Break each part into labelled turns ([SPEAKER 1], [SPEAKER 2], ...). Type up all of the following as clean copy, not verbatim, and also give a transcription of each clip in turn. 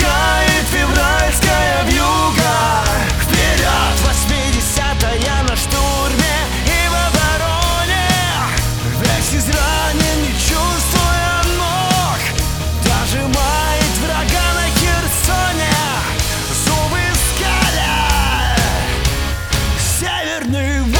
[SPEAKER 1] Пускает февральская вьюга. Вперед! 80-я на штурме и в обороне. Весь изранен, не чувствуя ног, дожимает врага на Херсоне. Зубы скаля, северный волк.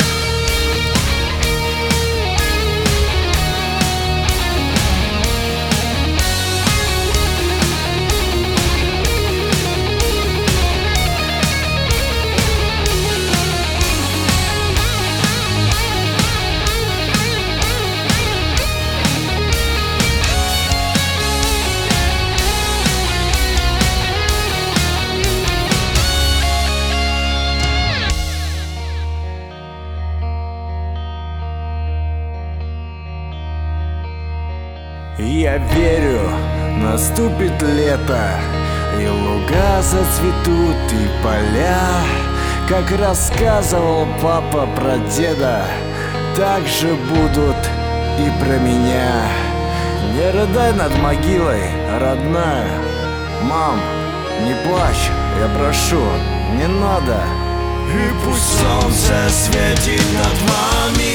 [SPEAKER 2] Я верю, наступит лето, и луга зацветут, и поля. Как рассказывал папа про деда, так же будут и про меня. Не рыдай над могилой, родная. Мам, не плачь, я прошу, не надо.
[SPEAKER 1] И пусть солнце светит над вами.